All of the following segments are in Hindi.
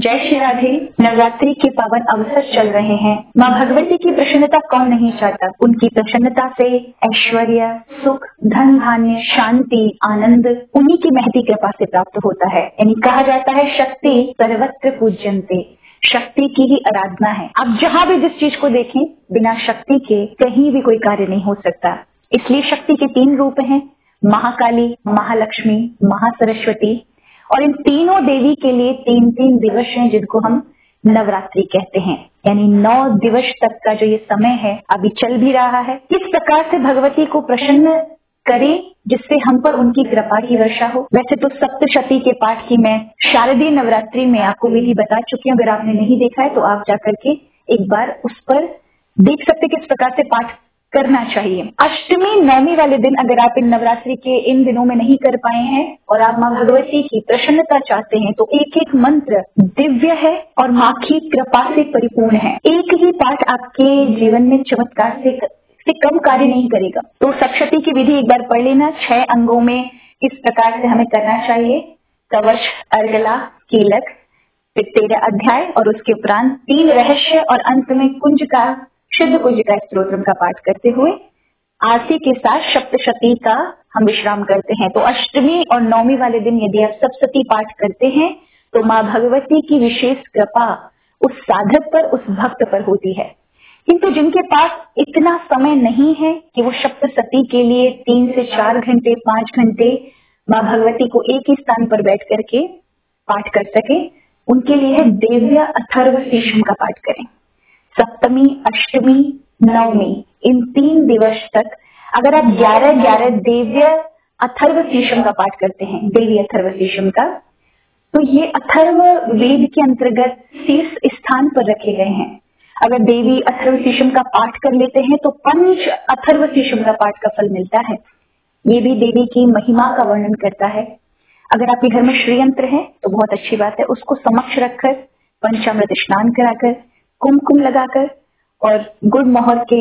जय श्री राधे। नवरात्रि के पावन अवसर चल रहे हैं। माँ भगवती की प्रसन्नता कौन नहीं चाहता। उनकी प्रसन्नता से ऐश्वर्य, सुख, धन धान्य, शांति, आनंद उन्हीं की महती कृपा से प्राप्त होता है। यानी कहा जाता है शक्ति सर्वत्र पूज्यन्ते, शक्ति की ही आराधना है। आप जहाँ भी जिस चीज को देखें, बिना शक्ति के कहीं भी कोई कार्य नहीं हो सकता। इसलिए शक्ति के 3 रूप हैं, महाकाली, महालक्ष्मी, महासरस्वती। और इन तीनों देवी के लिए 3-3 दिवस हैं जिनको हम नवरात्रि कहते हैं। यानी 9 दिवस तक का जो ये समय है अभी चल भी रहा है। किस प्रकार से भगवती को प्रसन्न करें जिससे हम पर उनकी कृपा की वर्षा हो। वैसे तो सप्तशती के पाठ की मैं शारदीय नवरात्रि में आपको विधि बता चुकी हूँ। अगर आपने नहीं देखा है तो आप जाकर के एक बार उस पर देख सकते किस प्रकार से पाठ करना चाहिए। अष्टमी, नवमी वाले दिन अगर आप इन नवरात्रि के इन दिनों में नहीं कर पाए हैं और आप माँ भगवती की प्रसन्नता चाहते हैं तो एक एक मंत्र दिव्य है और माँ की कृपा से परिपूर्ण है। एक ही पाठ आपके जीवन में चमत्कार से कम कार्य नहीं करेगा। तो सप्तशती की विधि एक बार पढ़ लेना। 6 अंगों में किस प्रकार से हमें करना चाहिए। कवच, अर्गला, कीलक, फिर 13 अध्याय और उसके उपरांत 3 रहस्य और अंत में कुंज का, शुद्ध कुंज का स्तोत्रम का पाठ करते हुए आरती के साथ सप्तशती का हम विश्राम करते हैं। तो अष्टमी और नवमी वाले दिन यदि आप सप्तशती पाठ करते हैं तो माँ भगवती की विशेष कृपा उस साधक पर, उस भक्त पर होती है। किंतु जिनके पास इतना समय नहीं है कि वो सप्तशती के लिए 3 से 4 घंटे, 5 घंटे माँ भगवती को एक ही स्थान पर बैठ करके पाठ कर सके, उनके लिए है देव्य अथर्व शीर्षम का पाठ करें। सप्तमी, अष्टमी, नवमी इन 3 दिवस तक अगर आप 11-11 देव्य अथर्व शीर्षम का पाठ करते हैं, देवी अथर्व शीर्षम का, तो ये अथर्व वेद के अंतर्गत शीर्ष स्थान पर रखे गए हैं। अगर देवी अथर्व शीर्षम का पाठ कर लेते हैं तो पंच अथर्व शीर्षम का पाठ का फल मिलता है। ये भी देवी की महिमा का वर्णन करता है। अगर आपके घर में श्रीयंत्र है तो बहुत अच्छी बात है, उसको समक्ष रखकर पंचामृत स्नान कराकर, कुमकुम लगाकर और गुड़ मोहर के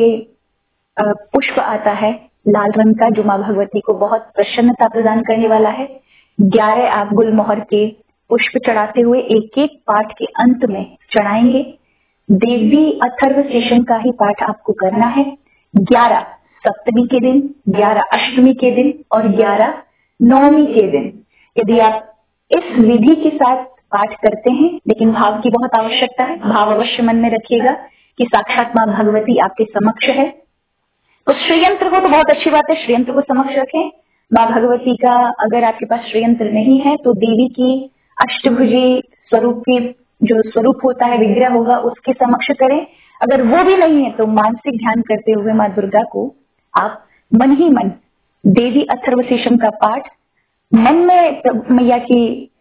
पुष्प आता है लाल रंग का, जो माँ भगवती को बहुत प्रसन्नता प्रदान करने वाला है। 11 आप गुलमोहर के पुष्प चढ़ाते हुए एक एक पाठ के अंत में चढ़ाएंगे। देवी अथर्व शीर्षम का ही पाठ आपको करना है। 11 सप्तमी के दिन, 11 अष्टमी के दिन और 11 नवमी के दिन। यदि आप इस विधि के साथ पाठ करते हैं, लेकिन भाव की बहुत आवश्यकता है। भाव अवश्य मन में रखिएगा कि साक्षात माँ भगवती आपके समक्ष है। तो श्रीयंत्र को तो बहुत अच्छी बात है, श्रीयंत्र को समक्ष रखें। माँ भगवती का अगर आपके पास श्रीयंत्र नहीं है तो देवी की अष्टभुजी स्वरूप की जो स्वरूप होता है, विग्रह होगा, उसके समक्ष करें। अगर वो भी नहीं है तो मानसिक ध्यान करते हुए माँ दुर्गा को आप मन ही मन देवी अथर्व शीर्षम का पाठ मन में मैया की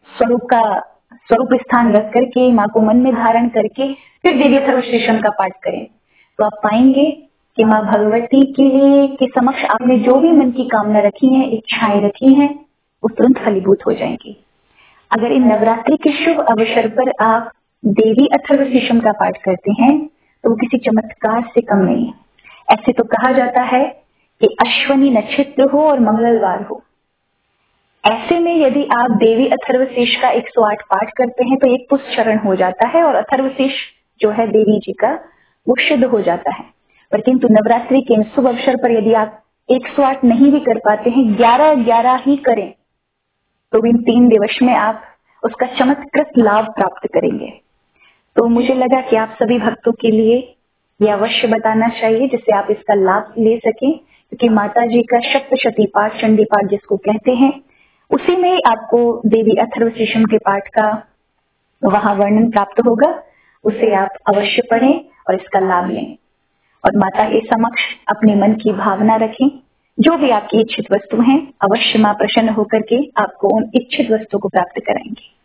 स्वरूप स्थान रख करके, माँ को मन में धारण करके फिर देवी अथर्व शीर्षम का पाठ करें तो आप पाएंगे कि माँ भगवती के लिए के समक्ष आपने जो भी मन की कामना रखी है, इच्छाएं रखी हैं, वो तुरंत फलीभूत हो जाएंगी। अगर इन नवरात्रि के शुभ अवसर पर आप देवी अथर्व शीर्षम का पाठ करते हैं तो वो किसी चमत्कार से कम नहीं है। ऐसे तो कहा जाता है कि अश्वनी नक्षत्र हो और मंगलवार हो, ऐसे में यदि आप देवी अथर्वशीर्ष का 108 पाठ करते हैं तो एक पुष्पचरण हो जाता है और अथर्वशीर्ष जो है देवी जी का वो सिद्ध हो जाता है। पर किंतु नवरात्रि के शुभ अवसर पर यदि आप 108 नहीं भी कर पाते हैं, 11-11 ही करें तो इन 3 दिवस में आप उसका चमत्कृत लाभ प्राप्त करेंगे। तो मुझे लगा कि आप सभी भक्तों के लिए यह अवश्य बताना चाहिए जिससे आप इसका लाभ ले सकें, क्योंकि माता जी का सप्तशती पाठ, चंडी पाठ जिसको कहते हैं, उसी में आपको देवी अथर्व शीर्षम के पाठ का वहां वर्णन प्राप्त होगा। उसे आप अवश्य पढ़ें और इसका लाभ लें और माता के समक्ष अपने मन की भावना रखें। जो भी आपकी इच्छित वस्तु हैं, अवश्य माँ प्रसन्न होकर के आपको उन इच्छित वस्तु को प्राप्त कराएंगी।